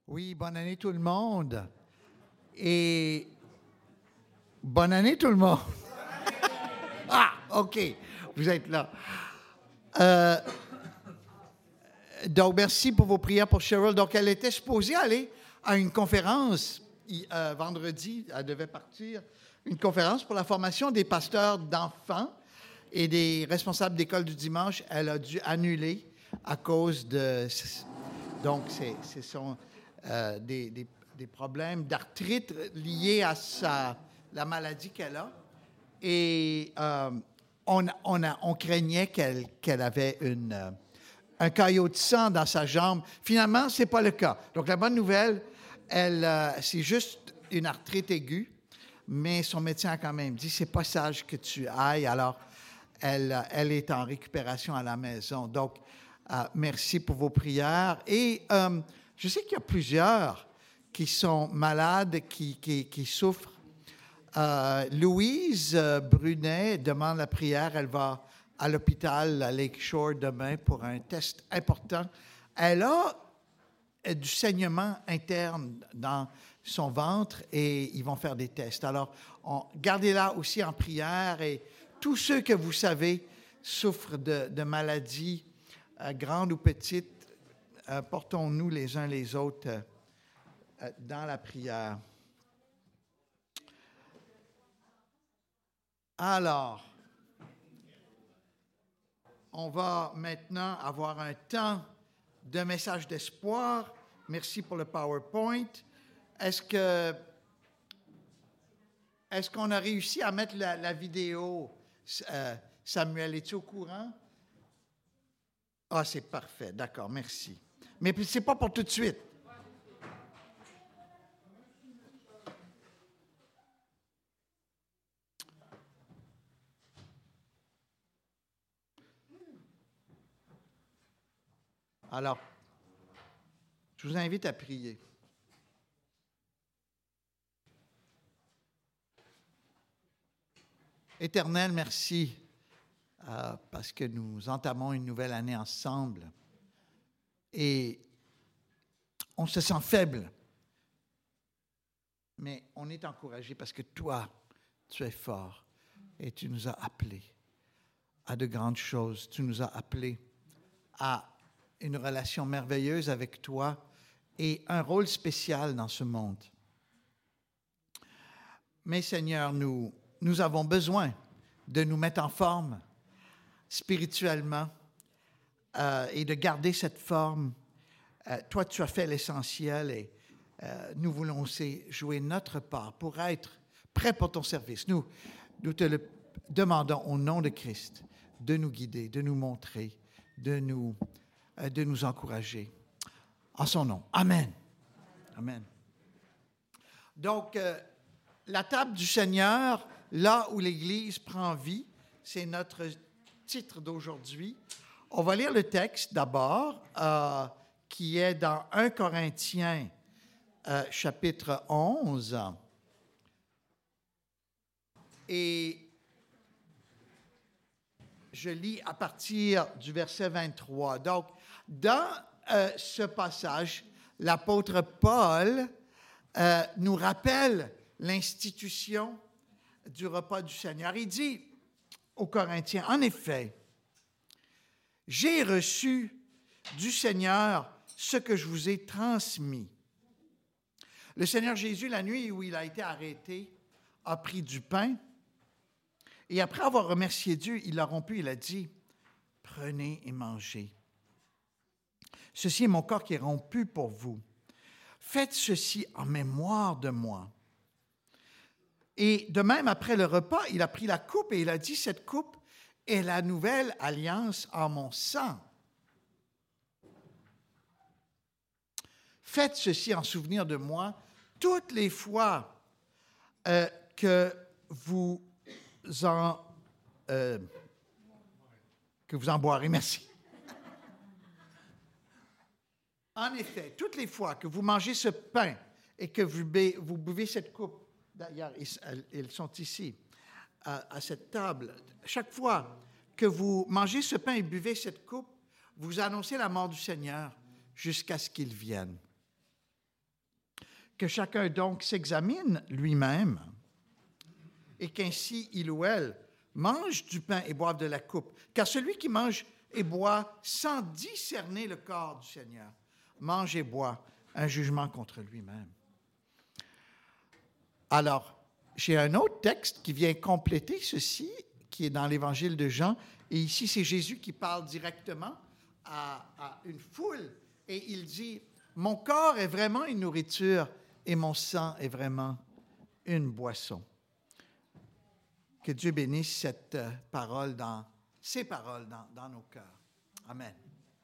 Oui, bonne année tout le monde. Et bonne année tout le monde. Ah, OK, vous êtes là. Euh, donc, merci pour vos prières pour Cheryl. Donc, elle était supposée aller à une conférence vendredi. Elle devait partir. Une conférence pour la formation des pasteurs d'enfants et des responsables d'école du dimanche. Elle a dû annuler à cause de... Donc, ce sont des problèmes d'arthrite liés à la maladie qu'elle a. Et on craignait qu'elle avait un caillot de sang dans sa jambe. Finalement, ce n'est pas le cas. Donc, la bonne nouvelle, c'est juste une arthrite aiguë, mais son médecin a quand même dit, c'est pas sage que tu ailles. Alors, elle est en récupération à la maison. Donc, merci pour vos prières. Et je sais qu'il y a plusieurs qui sont malades, qui souffrent. Louise Brunet demande la prière. Elle va à l'hôpital à Lakeshore demain pour un test important. Elle a du saignement interne dans son ventre et ils vont faire des tests. Alors, gardez-la aussi en prière et tous ceux que vous savez souffrent de maladies grandes ou petites, portons-nous les uns les autres dans la prière. Alors, on va maintenant avoir un temps de message d'espoir. Merci pour le PowerPoint. Est-ce qu'on a réussi à mettre la vidéo? Samuel, es-tu au courant? Ah, c'est parfait. D'accord, merci. Mais ce n'est pas pour tout de suite. Alors, je vous invite à prier. Éternel, merci parce que nous entamons une nouvelle année ensemble et on se sent faible, mais on est encouragé parce que toi, tu es fort et tu nous as appelés à de grandes choses. Tu nous as appelés à une relation merveilleuse avec toi et un rôle spécial dans ce monde. Mais Seigneur, nous avons besoin de nous mettre en forme spirituellement et de garder cette forme. Toi, tu as fait l'essentiel et nous voulons aussi jouer notre part pour être prêts pour ton service. Nous te le demandons au nom de Christ de nous guider, de nous montrer, de nous encourager. En son nom. Amen. Amen. Donc, la table du Seigneur, là où l'Église prend vie, c'est notre titre d'aujourd'hui. On va lire le texte d'abord, qui est dans 1 Corinthiens, chapitre 11. Et je lis à partir du verset 23. Donc, dans ce passage, l'apôtre Paul nous rappelle l'institution du repas du Seigneur. Il dit aux Corinthiens, en effet, j'ai reçu du Seigneur ce que je vous ai transmis. Le Seigneur Jésus, la nuit où il a été arrêté, a pris du pain et après avoir remercié Dieu, il l'a rompu, il a dit, « Prenez et mangez. Ceci est mon corps qui est rompu pour vous. Faites ceci en mémoire de moi. » Et de même, après le repas, il a pris la coupe et il a dit, « Cette coupe est la nouvelle alliance en mon sang. Faites ceci en souvenir de moi toutes les fois que vous en boirez. » Merci. En effet, toutes les fois que vous mangez ce pain et que vous buvez cette coupe, d'ailleurs, ils sont ici, à cette table, chaque fois que vous mangez ce pain et buvez cette coupe, vous annoncez la mort du Seigneur jusqu'à ce qu'il vienne. Que chacun donc s'examine lui-même et qu'ainsi il ou elle mange du pain et boive de la coupe. Car celui qui mange et boit sans discerner le corps du Seigneur mange et boit un jugement contre lui-même. Alors, j'ai un autre texte qui vient compléter ceci, qui est dans l'Évangile de Jean. Et ici, c'est Jésus qui parle directement à une foule. Et il dit, « Mon corps est vraiment une nourriture et mon sang est vraiment une boisson. » Que Dieu bénisse cette parole ces paroles dans nos cœurs. Amen.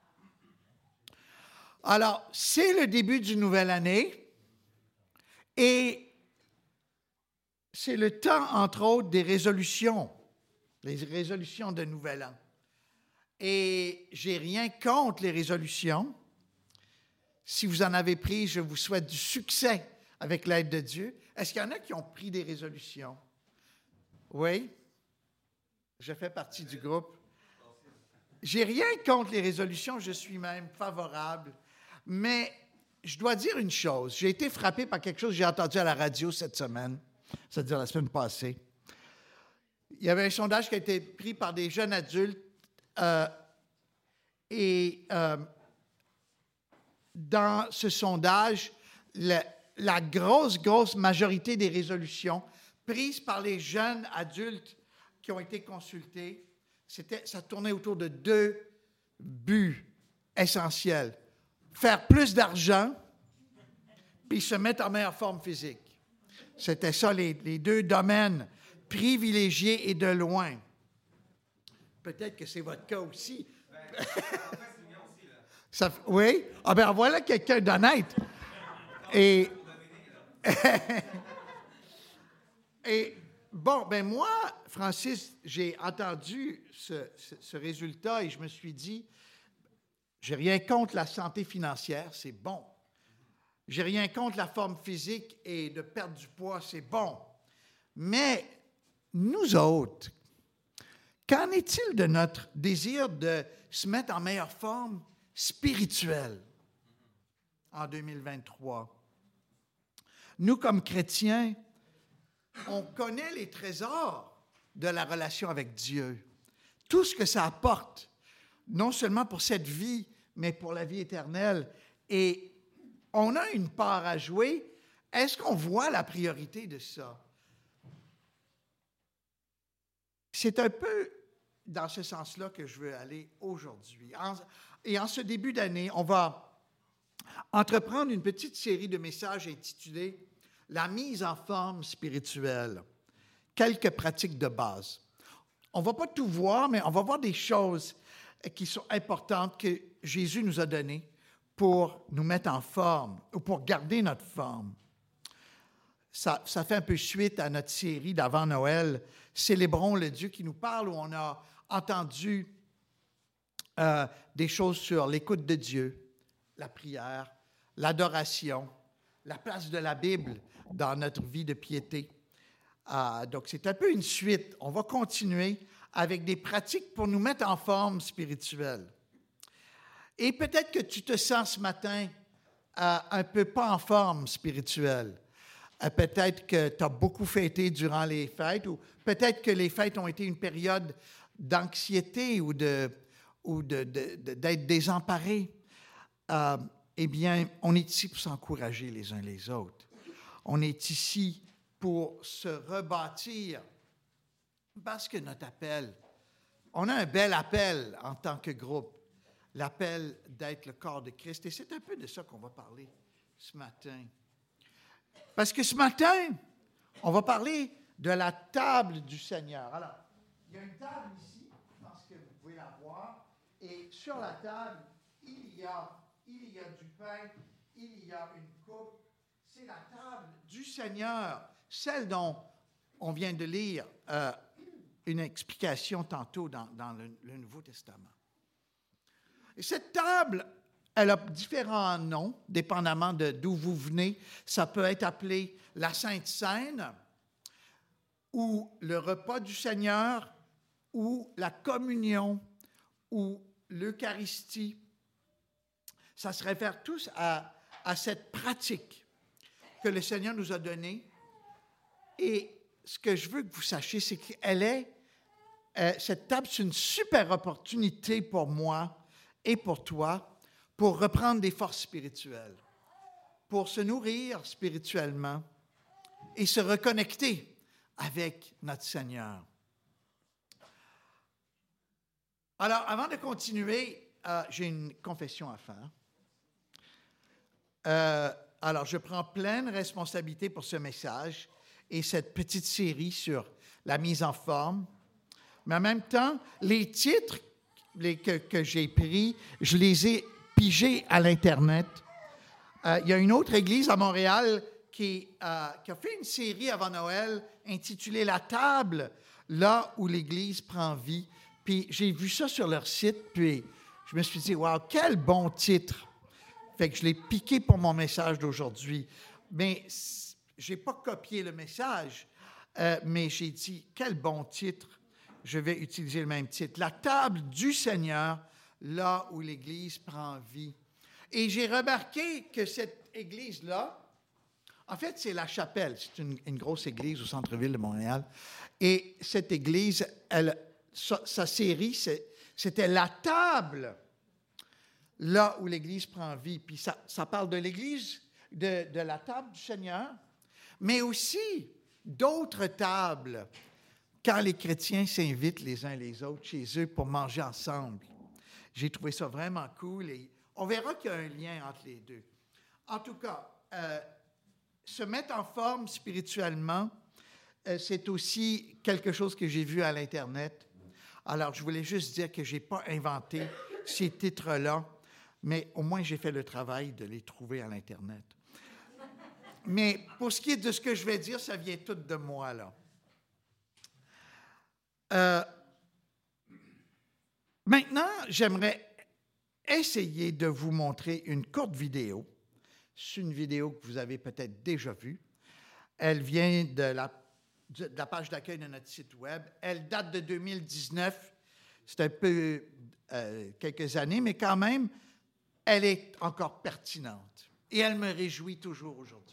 Alors, c'est le début d'une nouvelle année et c'est le temps, entre autres, des résolutions, les résolutions de Nouvel An. Et j'ai rien contre les résolutions. Si vous en avez pris, je vous souhaite du succès avec l'aide de Dieu. Est-ce qu'il y en a qui ont pris des résolutions? Oui? Je fais partie du groupe. J'ai rien contre les résolutions, je suis même favorable. Mais je dois dire une chose. J'ai été frappé par quelque chose que j'ai entendu à la radio cette semaine, c'est-à-dire la semaine passée. Il y avait un sondage qui a été pris par des jeunes adultes dans ce sondage, la grosse majorité des résolutions prises par les jeunes adultes qui ont été consultés, ça tournait autour de 2 buts essentiels. Faire plus d'argent, puis se mettre en meilleure forme physique. C'était ça, les 2 domaines privilégiés et de loin. Peut-être que c'est votre cas aussi. Oui? Ah ben voilà quelqu'un d'honnête. Et bon, ben moi, Francis, j'ai entendu ce résultat et je me suis dit, j'ai rien contre la santé financière, c'est bon. J'ai rien contre la forme physique et de perdre du poids, c'est bon. Mais nous autres, qu'en est-il de notre désir de se mettre en meilleure forme spirituelle en 2023? Nous, comme chrétiens, on connaît les trésors de la relation avec Dieu. Tout ce que ça apporte, non seulement pour cette vie, mais pour la vie éternelle. Et on a une part à jouer. Est-ce qu'on voit la priorité de ça? C'est un peu dans ce sens-là que je veux aller aujourd'hui. Et en ce début d'année, on va entreprendre une petite série de messages intitulés « La mise en forme spirituelle ». Quelques pratiques de base. On ne va pas tout voir, mais on va voir des choses qui sont importantes que Jésus nous a données pour nous mettre en forme ou pour garder notre forme. Ça fait un peu suite à notre série d'avant Noël, « Célébrons le Dieu qui nous parle », où on a entendu des choses sur l'écoute de Dieu, la prière, l'adoration, la place de la Bible dans notre vie de piété. Donc, c'est un peu une suite. On va continuer avec des pratiques pour nous mettre en forme spirituelle. Et peut-être que tu te sens ce matin un peu pas en forme spirituelle. Peut-être que tu as beaucoup fêté durant les fêtes, ou peut-être que les fêtes ont été une période d'anxiété ou d'être désemparé. Eh bien, on est ici pour s'encourager les uns les autres. On est ici pour se rebâtir parce que notre appel, on a un bel appel en tant que groupe, l'appel d'être le corps de Christ. Et c'est un peu de ça qu'on va parler ce matin. Parce que ce matin, on va parler de la table du Seigneur. Alors, il y a une table ici, je pense que vous pouvez la voir, et sur la table, il y a du pain, il y a une coupe. C'est la table du Seigneur, celle dont on vient de lire une explication tantôt dans le Nouveau Testament. Et cette table, elle a différents noms, dépendamment d'où vous venez. Ça peut être appelé la Sainte Seine, ou le repas du Seigneur, ou la communion, ou l'Eucharistie. Ça se réfère tous à cette pratique que le Seigneur nous a donnée. Et ce que je veux que vous sachiez, c'est qu'elle est, cette table, c'est une super opportunité pour moi et pour toi pour reprendre des forces spirituelles, pour se nourrir spirituellement et se reconnecter avec notre Seigneur. Alors, avant de continuer, j'ai une confession à faire. Alors, je prends pleine responsabilité pour ce message et cette petite série sur la mise en forme. Mais en même temps, les titres que j'ai pris, je les ai pigés à l'Internet. Il y a une autre église à Montréal qui a fait une série avant Noël intitulée « La table, là où l'Église prend vie ». Puis j'ai vu ça sur leur site, puis je me suis dit « Wow, quel bon titre !» Fait que je l'ai piqué pour mon message d'aujourd'hui. Mais je n'ai pas copié le message, mais j'ai dit « Quel bon titre !» Je vais utiliser le même titre. « La table du Seigneur, là où l'Église prend vie ». Et j'ai remarqué que cette église-là, en fait, c'est la chapelle. C'est une grosse église au centre-ville de Montréal. Et cette église, sa série, c'était la table, là où l'Église prend vie. Puis ça parle de l'Église, de la table du Seigneur, mais aussi d'autres tables, quand les chrétiens s'invitent les uns les autres chez eux pour manger ensemble. J'ai trouvé ça vraiment cool et on verra qu'il y a un lien entre les deux. En tout cas, se mettre en forme spirituellement, c'est aussi quelque chose que j'ai vu à l'Internet. Alors, je voulais juste dire que je n'ai pas inventé ces titres-là, mais au moins j'ai fait le travail de les trouver à l'Internet. Mais pour ce qui est de ce que je vais dire, ça vient tout de moi, là. Maintenant, j'aimerais essayer de vous montrer une courte vidéo. C'est une vidéo que vous avez peut-être déjà vue. Elle vient de la page d'accueil de notre site Web. Elle date de 2019. C'est un peu quelques années, mais quand même, elle est encore pertinente. Et elle me réjouit toujours aujourd'hui.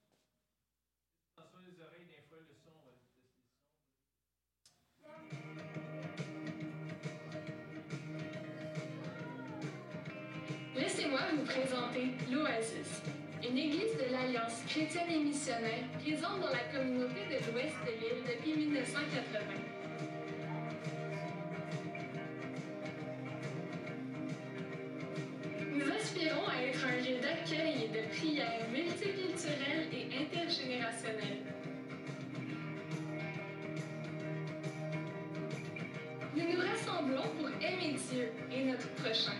Laissez-moi vous présenter l'Oasis, une église de l'Alliance chrétienne et missionnaire présente dans la communauté de l'ouest de l'île depuis 1980. Nous aspirons à être un lieu d'accueil et de prière multiculturel et intergénérationnel. Nous nous rassemblons pour aimer Dieu et notre prochain.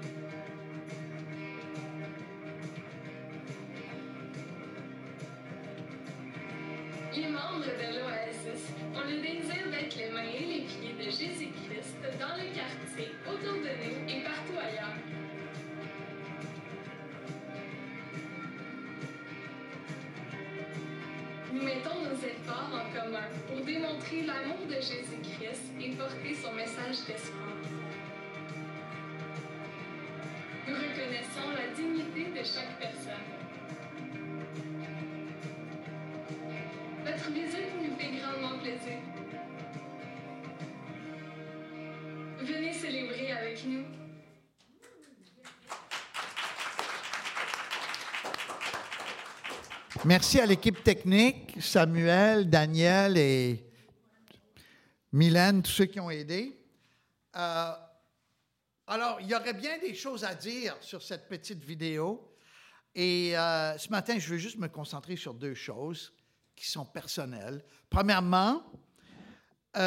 Les membres de l'Oasis ont le désir d'être les mains et les pieds de Jésus-Christ dans le quartier, autour de nous et partout ailleurs. Nous mettons nos efforts en commun pour démontrer l'amour de Jésus-Christ et porter son message d'espoir. Nous reconnaissons la dignité de chaque personne. Votre visite nous fait grandement plaisir. Venez célébrer avec nous. Merci à l'équipe technique, Samuel, Daniel et Mylène, tous ceux qui ont aidé. Alors, il y aurait bien des choses à dire sur cette petite vidéo. Et ce matin, je veux juste me concentrer sur deux choses qui sont personnelles. Premièrement, il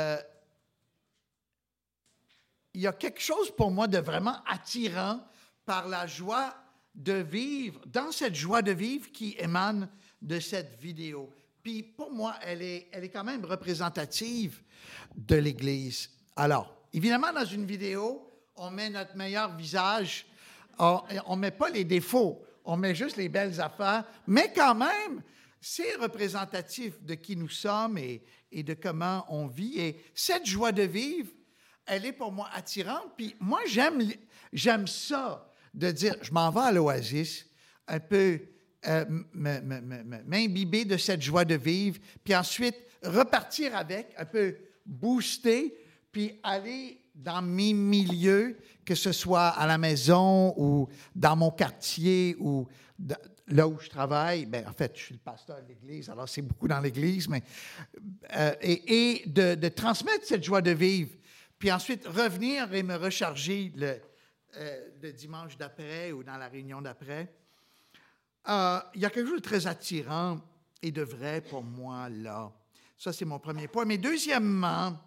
y a quelque chose pour moi de vraiment attirant par la joie de vivre, dans cette joie de vivre qui émane de cette vidéo. Puis pour moi, elle est quand même représentative de l'Église. Alors, évidemment, dans une vidéo, on met notre meilleur visage, on ne met pas les défauts, on met juste les belles affaires, mais quand même, c'est représentatif de qui nous sommes et de comment on vit. Et cette joie de vivre, elle est pour moi attirante. Puis moi, j'aime ça, de dire, je m'en vais à l'Oasis, un peu m'imbiber de cette joie de vivre, puis ensuite repartir avec, un peu booster, puis aller dans mes milieux, que ce soit à la maison ou dans mon quartier ou là où je travaille. Bien, en fait, je suis le pasteur de l'Église, alors c'est beaucoup dans l'Église, mais et de transmettre cette joie de vivre, puis ensuite revenir et me recharger le dimanche d'après ou dans la réunion d'après. Il y a quelque chose de très attirant et de vrai pour moi là. Ça, c'est mon premier point. Mais deuxièmement,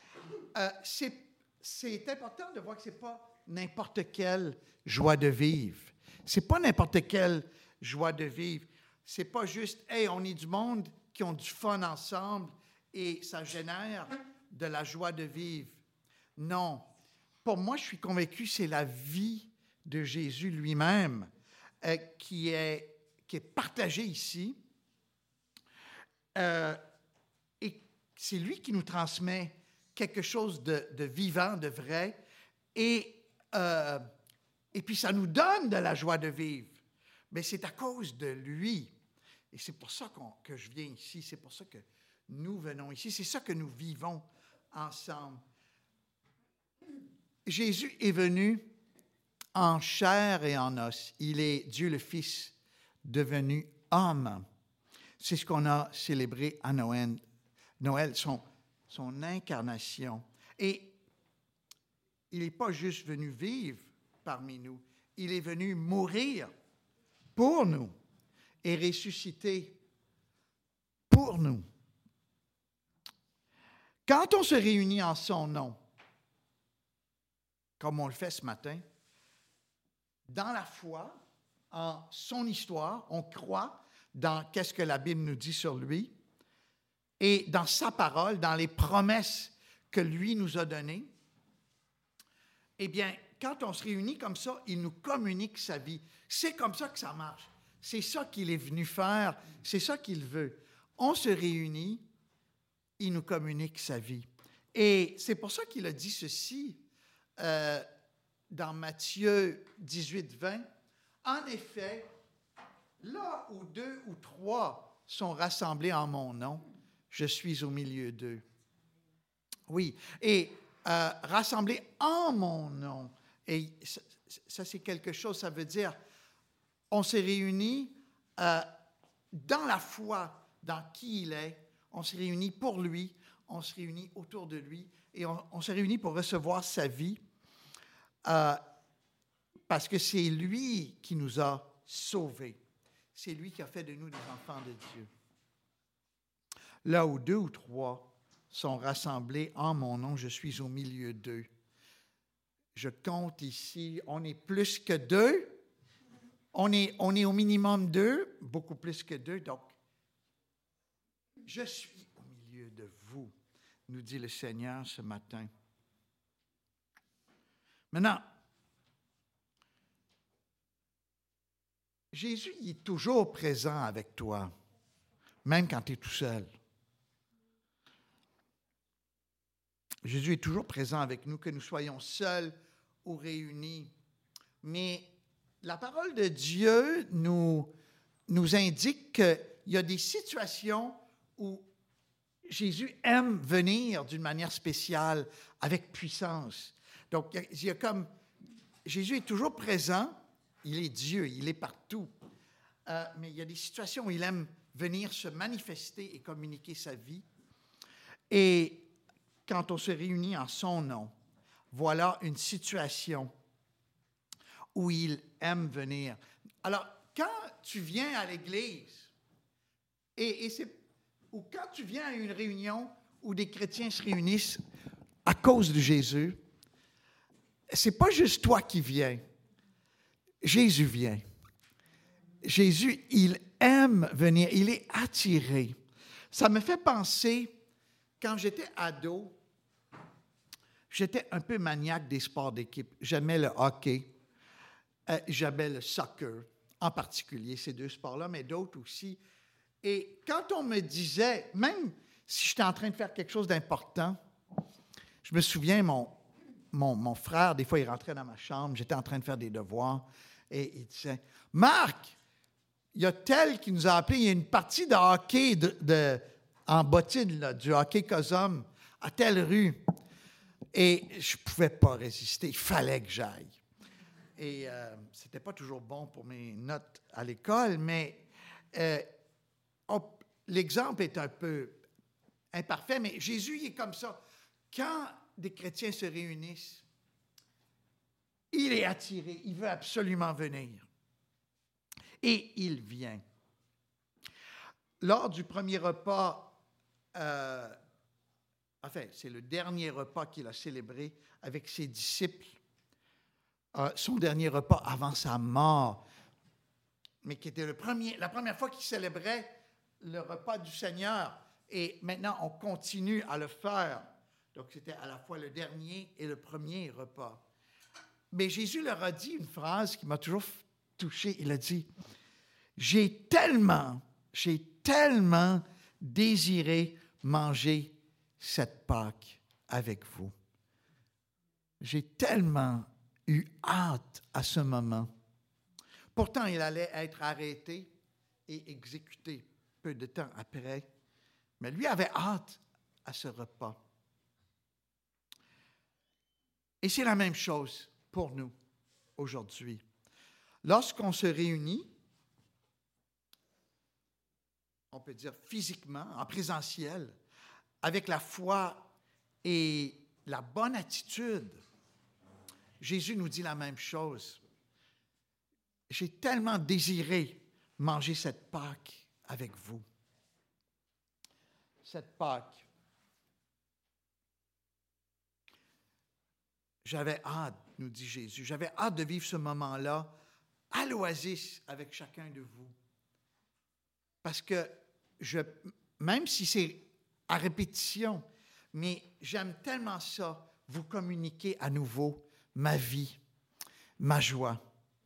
c'est important de voir que ce n'est pas n'importe quelle joie de vivre. Ce n'est pas n'importe quelle joie de vivre. Ce n'est pas juste, hey, on est du monde qui ont du fun ensemble et ça génère de la joie de vivre. Non. Pour moi, je suis convaincu que c'est la vie de Jésus lui-même qui est partagée ici. Et c'est lui qui nous transmet quelque chose de vivant, de vrai. Et puis, ça nous donne de la joie de vivre. Mais c'est à cause de lui. Et c'est pour ça que je viens ici. C'est pour ça que nous venons ici. C'est ça que nous vivons ensemble. Jésus est venu en chair et en os. Il est Dieu le Fils devenu homme. C'est ce qu'on a célébré à Noël, son incarnation. Et il n'est pas juste venu vivre parmi nous, il est venu mourir pour nous et ressusciter pour nous. Quand on se réunit en son nom, comme on le fait ce matin, dans la foi, en son histoire, on croit dans qu'est-ce que la Bible nous dit sur lui et dans sa parole, dans les promesses que lui nous a données. Eh bien, quand on se réunit comme ça, il nous communique sa vie. C'est comme ça que ça marche. C'est ça qu'il est venu faire. C'est ça qu'il veut. On se réunit, il nous communique sa vie. Et c'est pour ça qu'il a dit ceci dans Matthieu 18, 20. En effet, là où 2 ou 3 sont rassemblés en mon nom, je suis au milieu d'eux. Oui, et rassemblés en mon nom. Et ça, c'est quelque chose, ça veut dire, on s'est réunis dans la foi, dans qui il est, on s'est réunis pour lui, on s'est réunis autour de lui, et on s'est réunis pour recevoir sa vie, parce que c'est lui qui nous a sauvés. C'est lui qui a fait de nous des enfants de Dieu. Là où 2 ou 3 sont rassemblés en mon nom, je suis au milieu d'eux. Je compte ici, on est plus que 2. On est au minimum 2, beaucoup plus que 2. Donc, je suis au milieu de vous, nous dit le Seigneur ce matin. Maintenant, Jésus il est toujours présent avec toi, même quand tu es tout seul. Jésus est toujours présent avec nous, que nous soyons seuls ou réunis. Mais la parole de Dieu nous indique qu'il y a des situations où Jésus aime venir d'une manière spéciale, avec puissance. Donc, il y a comme... Jésus est toujours présent, il est Dieu, il est partout. Mais il y a des situations où il aime venir se manifester et communiquer sa vie. Et quand on se réunit en son nom, voilà une situation où il aime venir. Alors, quand tu viens à l'Église, ou quand tu viens à une réunion où des chrétiens se réunissent à cause de Jésus, c'est pas juste toi qui viens. Jésus vient. Jésus, il aime venir, il est attiré. Ça me fait penser, quand j'étais ado, j'étais un peu maniaque des sports d'équipe. J'aimais le hockey, j'aimais le soccer, en particulier ces 2 sports-là, mais d'autres aussi. Et quand on me disait, même si j'étais en train de faire quelque chose d'important, je me souviens, mon frère, des fois, il rentrait dans ma chambre, j'étais en train de faire des devoirs, et il disait, « Marc, il y a tel qui nous a appelé, il y a une partie de hockey en bottine, là, du hockey Cosum, à telle rue. Et je ne pouvais pas résister, il fallait que j'aille. Et ce n'était pas toujours bon pour mes notes à l'école, mais l'exemple est un peu imparfait, mais Jésus, il est comme ça. Quand des chrétiens se réunissent, il est attiré, il veut absolument venir. Et il vient. Lors du premier repas, c'est le dernier repas qu'il a célébré avec ses disciples, son dernier repas avant sa mort, mais qui était la première fois qu'il célébrait le repas du Seigneur. Et maintenant, on continue à le faire. Donc, c'était à la fois le dernier et le premier repas. Mais Jésus leur a dit une phrase qui m'a toujours touché. Il a dit, j'ai tellement désiré manger cette Pâque avec vous. J'ai tellement eu hâte à ce moment. Pourtant, il allait être arrêté et exécuté peu de temps après. Mais lui avait hâte à ce repas. Et c'est la même chose pour nous aujourd'hui. Lorsqu'on se réunit, on peut dire physiquement, en présentiel, avec la foi et la bonne attitude, Jésus nous dit la même chose. J'ai tellement désiré manger cette Pâque avec vous. Cette Pâque. J'avais hâte, nous dit Jésus, j'avais hâte de vivre ce moment-là à l'Oasis avec chacun de vous. Parce que même si c'est à répétition, mais j'aime tellement ça, vous communiquer à nouveau ma vie, ma joie.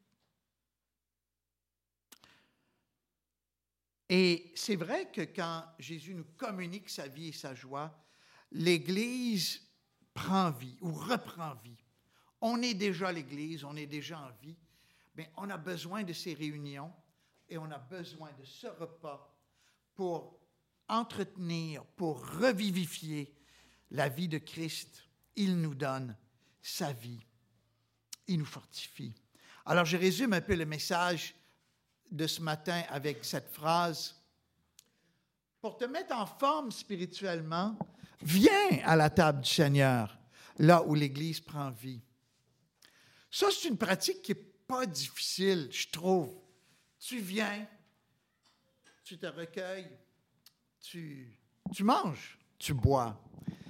Et c'est vrai que quand Jésus nous communique sa vie et sa joie, l'Église prend vie ou reprend vie. On est déjà l'Église, on est déjà en vie, mais on a besoin de ces réunions et on a besoin de ce repas pour entretenir, pour revivifier la vie de Christ. Il nous donne sa vie. Il nous fortifie. Alors, je résume un peu le message de ce matin avec cette phrase. Pour te mettre en forme spirituellement, viens à la table du Seigneur, là où l'Église prend vie. Ça, c'est une pratique qui n'est pas difficile, je trouve. Tu viens, tu te recueilles, tu manges, tu bois.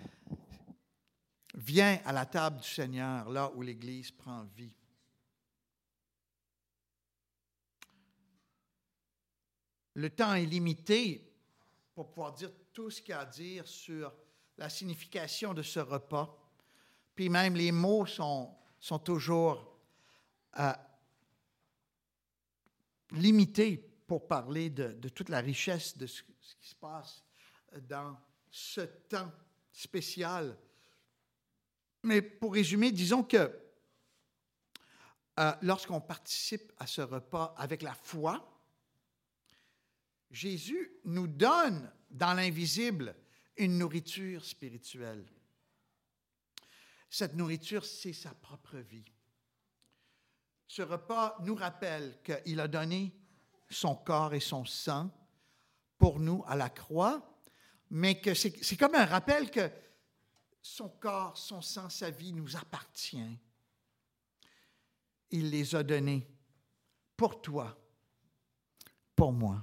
Viens à la table du Seigneur, là où l'Église prend vie. Le temps est limité pour pouvoir dire tout ce qu'il y a à dire sur la signification de ce repas. Puis même les mots sont toujours limités pour parler de toute la richesse de ce qui se passe dans ce temps spécial. Mais pour résumer, disons que lorsqu'on participe à ce repas avec la foi, Jésus nous donne dans l'invisible une nourriture spirituelle. Cette nourriture, c'est sa propre vie. Ce repas nous rappelle qu'il a donné son corps et son sang pour nous à la croix, mais que c'est comme un rappel que son corps, son sang, sa vie nous appartient. Il les a donnés pour toi, pour moi.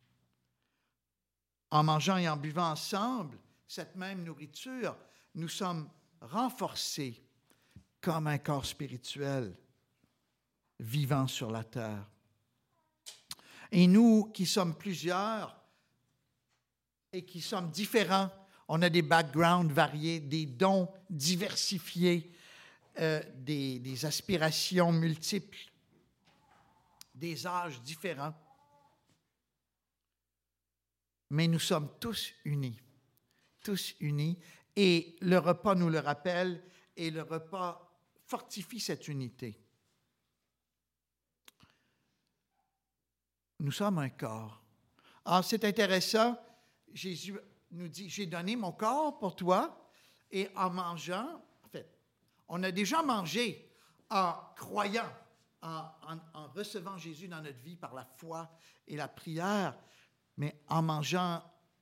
En mangeant et en buvant ensemble cette même nourriture, nous sommes renforcés comme un corps spirituel vivant sur la terre. Et nous qui sommes plusieurs et qui sommes différents, on a des backgrounds variés, des dons diversifiés, des aspirations multiples, des âges différents. Mais nous sommes tous unis, et le repas nous le rappelle, et le repas fortifie cette unité. nous sommes un corps. Alors, c'est intéressant. Jésus nous dit, j'ai donné mon corps pour toi. Et en mangeant, en fait, on a déjà mangé en croyant, en recevant Jésus dans notre vie par la foi et la prière. Mais en mangeant,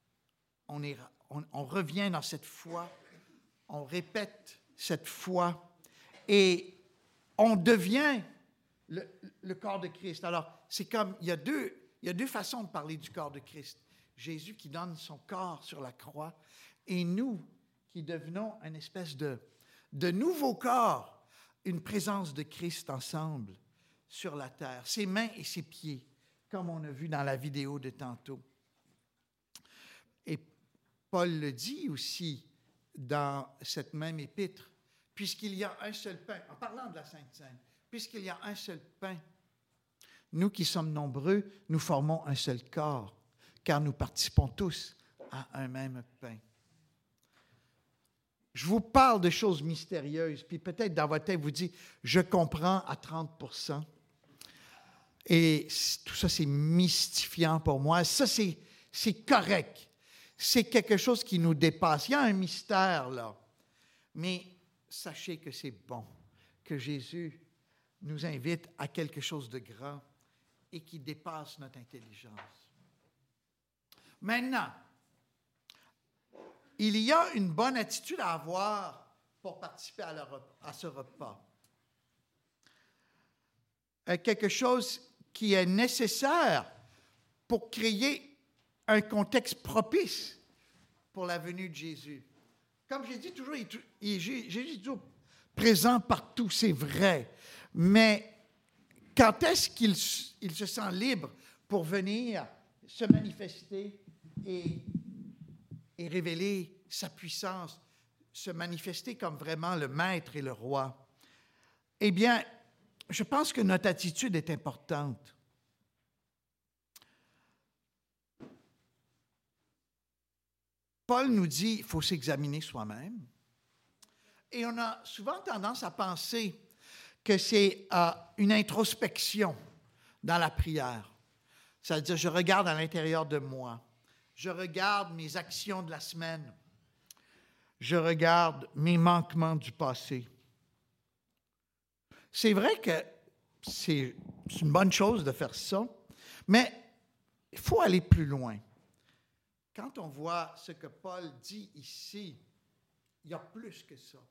on revient dans cette foi, on répète cette foi et on devient le corps de Christ. Alors, c'est comme, il y a deux façons de parler du corps de Christ. Jésus qui donne son corps sur la croix et nous qui devenons une espèce de nouveau corps, une présence de Christ ensemble sur la terre, ses mains et ses pieds, comme on a vu dans la vidéo de tantôt. Et Paul le dit aussi dans cette même épître, puisqu'il y a un seul pain, en parlant de la Sainte Seine, puisqu'il y a un seul pain, nous qui sommes nombreux, nous formons un seul corps, car nous participons tous à un même pain. Je vous parle de choses mystérieuses, puis peut-être dans votre tête, vous dites, je comprends à 30%. Et tout ça, c'est mystifiant pour moi. Ça, c'est correct. C'est quelque chose qui nous dépasse. Il y a un mystère là. Mais sachez que c'est bon, que Jésus nous invite à quelque chose de grand et qui dépasse notre intelligence. Maintenant, il y a une bonne attitude à avoir pour participer à ce repas. Quelque chose qui est nécessaire pour créer un contexte propice pour la venue de Jésus. Comme j'ai dit toujours, Jésus est toujours présent partout, c'est vrai. Mais quand est-ce qu'il se sent libre pour venir se manifester et révéler sa puissance, se manifester comme vraiment le maître et le roi? Eh bien, je pense que notre attitude est importante. Paul nous dit qu'il faut s'examiner soi-même. Et on a souvent tendance à penser que c'est une introspection dans la prière. C'est-à-dire, je regarde à l'intérieur de moi. Je regarde mes actions de la semaine. Je regarde mes manquements du passé. C'est vrai que c'est une bonne chose de faire ça, mais il faut aller plus loin. Quand on voit ce que Paul dit ici, il y a plus que ça.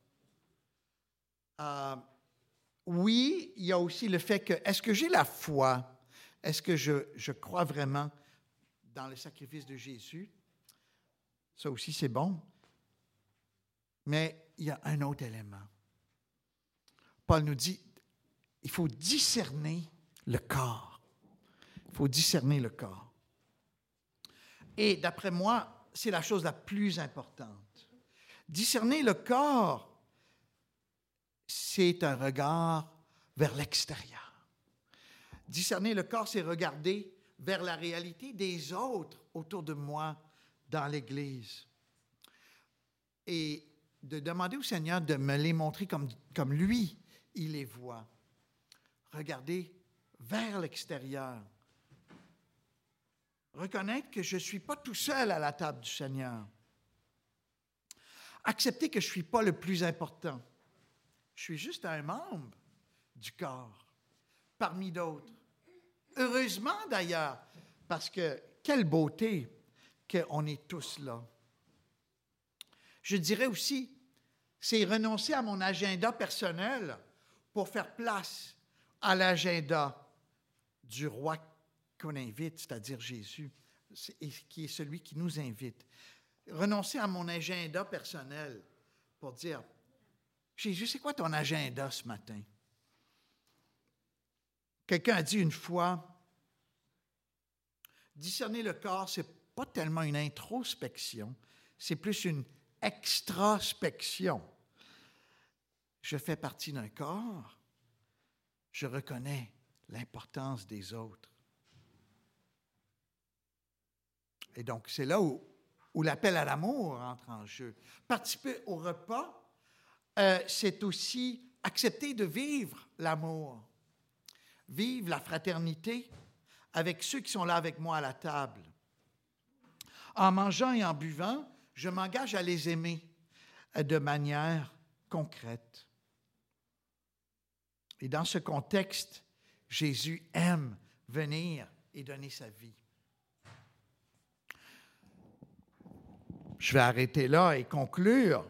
Oui, il y a aussi le fait que, est-ce que j'ai la foi? Est-ce que je crois vraiment dans le sacrifice de Jésus? Ça aussi, c'est bon. Mais il y a un autre élément. Paul nous dit, il faut discerner le corps. Il faut discerner le corps. Et d'après moi, c'est la chose la plus importante. Discerner le corps, c'est un regard vers l'extérieur. Discerner le corps, c'est regarder vers la réalité des autres autour de moi dans l'Église. Et de demander au Seigneur de me les montrer comme lui, il les voit. Regarder vers l'extérieur. Reconnaître que je ne suis pas tout seul à la table du Seigneur. Accepter que je ne suis pas le plus important. Je suis juste un membre du corps, parmi d'autres. Heureusement d'ailleurs, parce que quelle beauté qu'on est tous là. Je dirais aussi, c'est renoncer à mon agenda personnel pour faire place à l'agenda du roi qu'on invite, c'est-à-dire Jésus, qui est celui qui nous invite. Renoncer à mon agenda personnel pour dire, Jésus, c'est quoi ton agenda ce matin? Quelqu'un a dit une fois, discerner le corps, ce n'est pas tellement une introspection, c'est plus une extraspection. Je fais partie d'un corps, je reconnais l'importance des autres. Et donc, c'est là où l'appel à l'amour entre en jeu. Participer au repas, c'est aussi accepter de vivre l'amour, vivre la fraternité avec ceux qui sont là avec moi à la table. En mangeant et en buvant, je m'engage à les aimer de manière concrète. Et dans ce contexte, Jésus aime venir et donner sa vie. Je vais arrêter là et conclure.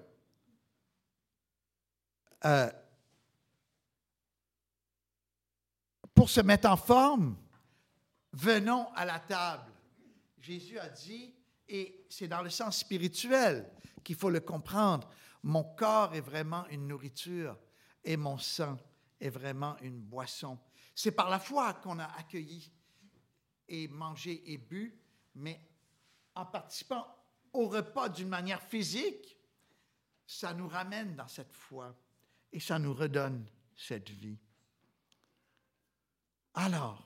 Pour se mettre en forme, venons à la table. Jésus a dit, et c'est dans le sens spirituel qu'il faut le comprendre, mon corps est vraiment une nourriture et mon sang est vraiment une boisson. C'est par la foi qu'on a accueilli et mangé et bu, mais en participant au repas d'une manière physique, ça nous ramène dans cette foi et ça nous redonne cette vie. Alors,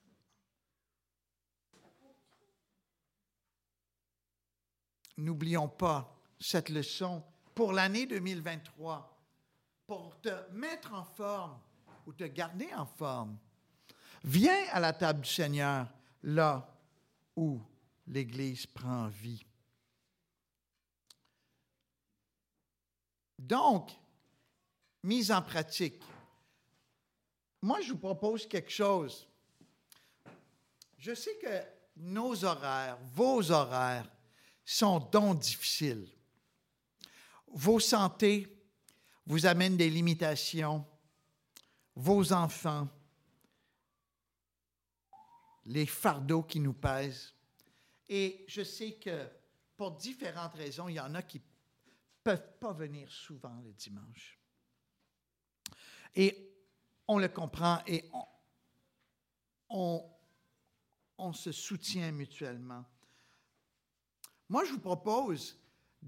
n'oublions pas cette leçon pour l'année 2023, pour te mettre en forme ou te garder en forme. Viens à la table du Seigneur, là où l'Église prend vie. Donc, mise en pratique. Moi, je vous propose quelque chose. Je sais que nos horaires, vos horaires, sont donc difficiles. Vos santé vous amènent des limitations. Vos enfants, les fardeaux qui nous pèsent. Et je sais que pour différentes raisons, il y en a qui ne peuvent pas venir souvent le dimanche. Et on le comprend et on se soutient mutuellement. Moi, je vous propose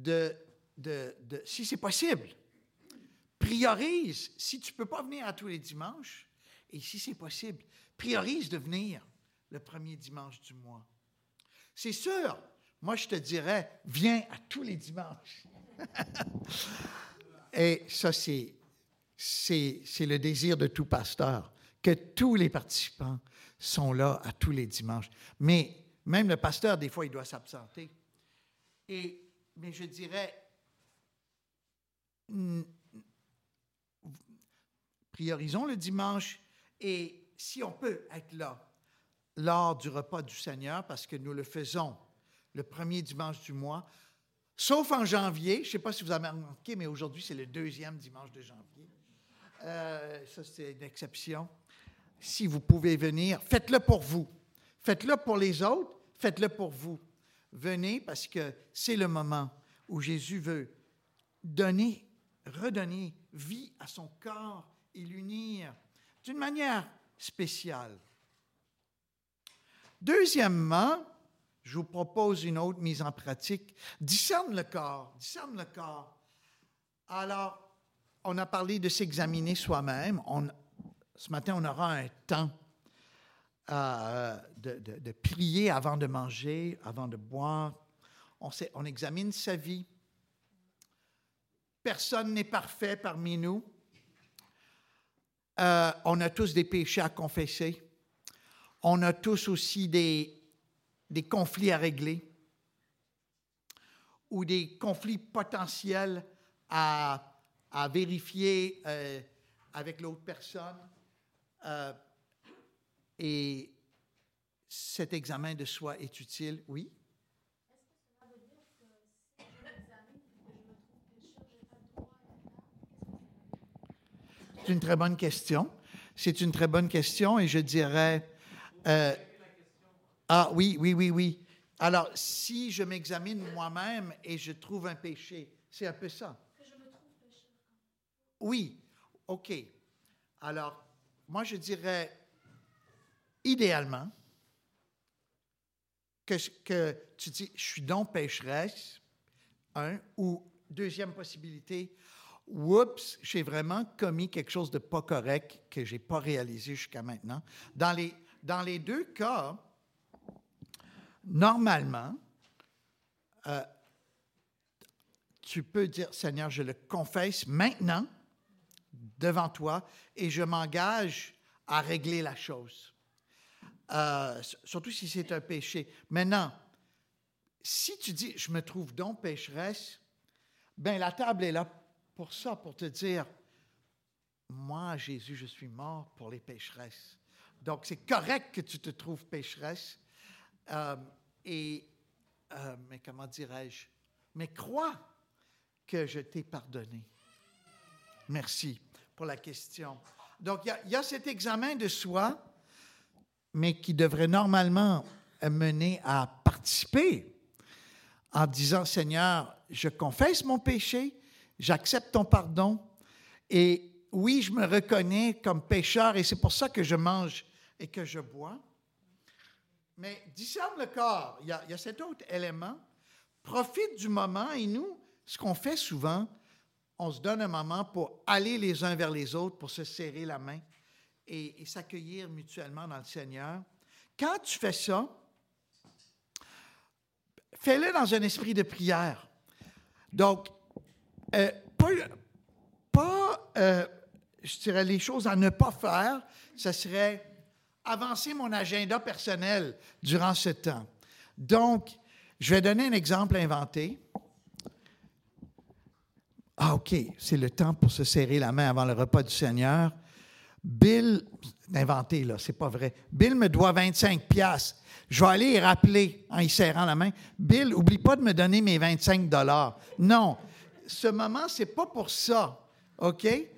si c'est possible, priorise, si tu ne peux pas venir à tous les dimanches, et si c'est possible, priorise de venir le premier dimanche du mois. C'est sûr, moi je te dirais, viens à tous les dimanches. Et ça, c'est le désir de tout pasteur, que tous les participants sont là à tous les dimanches. Mais même le pasteur, des fois, il doit s'absenter. Mais je dirais, priorisons le dimanche et si on peut être là lors du repas du Seigneur, parce que nous le faisons le premier dimanche du mois, sauf en janvier. Je ne sais pas si vous avez remarqué, mais aujourd'hui, c'est le 2e dimanche de janvier. Ça, c'est une exception. Si vous pouvez venir, faites-le pour vous. Faites-le pour les autres, faites-le pour vous. Venez parce que c'est le moment où Jésus veut redonner vie à son corps et l'unir d'une manière spéciale. Deuxièmement, je vous propose une autre mise en pratique. Discerne le corps. Alors, on a parlé de s'examiner soi-même. Ce matin, on aura un temps de prier avant de manger, avant de boire. On examine sa vie. Personne n'est parfait parmi nous. On a tous des péchés à confesser. On a tous aussi des conflits à régler ou des conflits potentiels à vérifier avec l'autre personne. Et cet examen de soi est utile, oui? Est-ce que cela veut dire que si je m'examine et que je me trouve pécheur, je n'ai pas le droit à la... C'est une très bonne question. C'est une très bonne question et je dirais... oui. Alors, si je m'examine moi-même et je trouve un péché, c'est un peu ça. Que je me trouve pécheur. Oui, OK. Alors, moi, je dirais, idéalement, que tu dis, je suis donc pécheresse, ou deuxième possibilité, oups, j'ai vraiment commis quelque chose de pas correct que je n'ai pas réalisé jusqu'à maintenant. Dans les deux cas, normalement, tu peux dire, Seigneur, je le confesse maintenant devant toi et je m'engage à régler la chose. surtout si c'est un péché. Maintenant, si tu dis « je me trouve donc pécheresse », bien, la table est là pour ça, pour te dire « moi, Jésus, je suis mort pour les pécheresses ». Donc, c'est correct que tu te trouves pécheresse. Mais comment dirais-je? Mais crois que je t'ai pardonné. Merci pour la question. Donc, il y a cet examen de soi, mais qui devrait normalement mener à participer en disant, Seigneur, je confesse mon péché, j'accepte ton pardon, et oui, je me reconnais comme pécheur, et c'est pour ça que je mange et que je bois. Mais discerne le corps, il y a cet autre élément. Profite du moment, et nous, ce qu'on fait souvent, on se donne un moment pour aller les uns vers les autres, pour se serrer la main et s'accueillir mutuellement dans le Seigneur. Quand tu fais ça, fais-le dans un esprit de prière. Donc, je dirais les choses à ne pas faire, ce serait avancer mon agenda personnel durant ce temps. Donc, je vais donner un exemple inventé. Ah, OK, c'est le temps pour se serrer la main avant le repas du Seigneur. Bill, inventé là, c'est pas vrai. Bill me doit 25 $. Je vais aller y rappeler en y serrant la main. Bill, oublie pas de me donner mes 25 $. Non, ce moment, c'est pas pour ça, OK? Et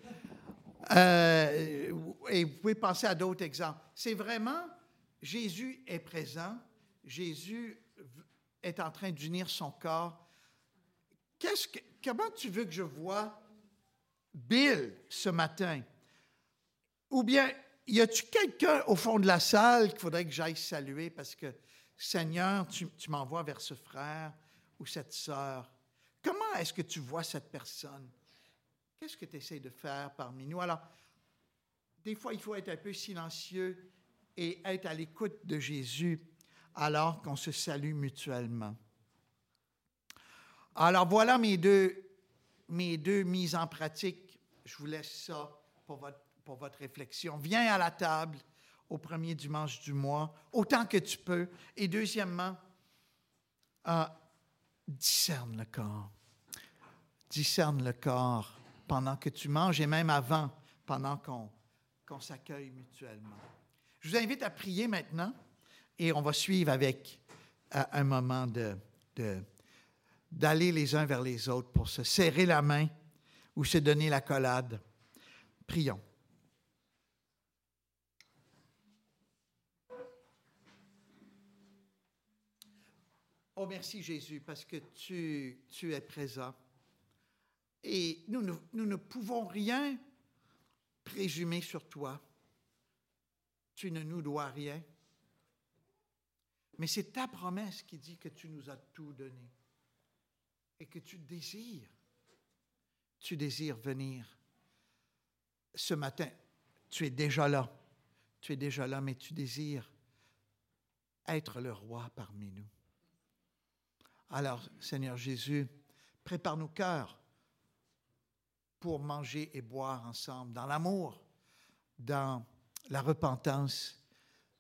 vous pouvez penser à d'autres exemples. C'est vraiment, Jésus est présent, Jésus est en train d'unir son corps. Comment tu veux que je voie Bill ce matin? Ou bien, y a-tu quelqu'un au fond de la salle qu'il faudrait que j'aille saluer parce que, Seigneur, tu m'envoies vers ce frère ou cette sœur? Comment est-ce que tu vois cette personne? Qu'est-ce que tu essaies de faire parmi nous? Alors, des fois, il faut être un peu silencieux et être à l'écoute de Jésus alors qu'on se salue mutuellement. Alors, voilà mes deux mises en pratique. Je vous laisse ça pour votre réflexion. Viens à la table au premier dimanche du mois, autant que tu peux. Et deuxièmement, discerne le corps. Discerne le corps pendant que tu manges et même avant, pendant qu'on s'accueille mutuellement. Je vous invite à prier maintenant et on va suivre avec un moment d'aller les uns vers les autres pour se serrer la main ou se donner l'accolade. Prions. Oh, merci Jésus, parce que tu es présent. Et nous ne pouvons rien présumer sur toi. Tu ne nous dois rien. Mais c'est ta promesse qui dit que tu nous as tout donné et que tu désires venir. Ce matin, tu es déjà là. Tu es déjà là, mais tu désires être le roi parmi nous. Alors, Seigneur Jésus, prépare nos cœurs pour manger et boire ensemble, dans l'amour, dans la repentance,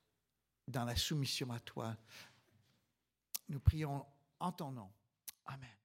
dans la soumission à toi. Nous prions en ton nom. Amen.